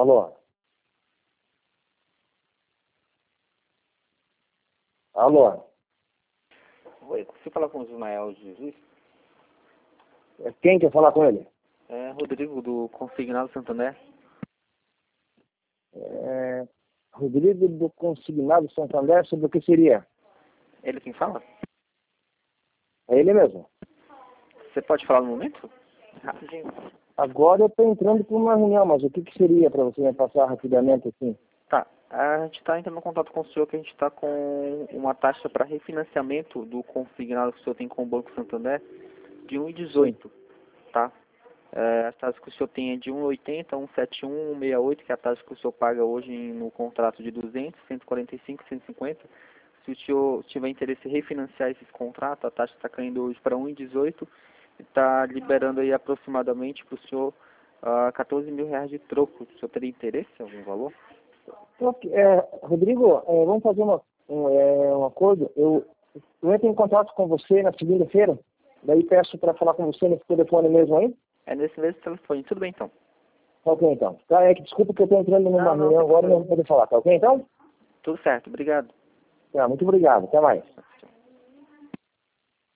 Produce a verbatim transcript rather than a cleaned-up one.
Alô? Alô? Oi, você fala com o Ismael Jesus? Quem quer falar com ele? É Rodrigo, do Consignado Santander. É, Rodrigo do Consignado Santander, sobre o que seria? Ele quem fala? É ele mesmo. Você pode falar no momento? Rapidinho. Agora eu estou entrando para uma reunião, mas o que, que seria para você me passar rapidamente assim? Tá, a gente está entrando em contato com o senhor que a gente está com uma taxa para refinanciamento do consignado que o senhor tem com o Banco Santander de um vírgula dezoito, tá? É, as taxas que o senhor tem é de um vírgula oitenta, um vírgula setenta e um, um vírgula sessenta e oito, que é a taxa que o senhor paga hoje no contrato de duzentos, cento e quarenta e cinco, cento e cinquenta. Se o senhor tiver interesse em refinanciar esses contratos, a taxa está caindo hoje para um vírgula dezoito e está liberando aí aproximadamente para o senhor uh, quatorze mil reais de troco. O senhor teria interesse em algum valor? Ok, é, Rodrigo, é, vamos fazer uma, um, é, um acordo. Eu, eu entro em contato com você na segunda-feira, daí peço para falar com você nesse telefone mesmo aí. É nesse mesmo telefone. Tudo bem, então. Tá ok, então. Tá, é que desculpa que eu estou entrando numa Não, não, reunião tem agora e não problema. vou poder falar. Tá ok, então? Tudo certo. Obrigado. Tá, muito obrigado. Até mais.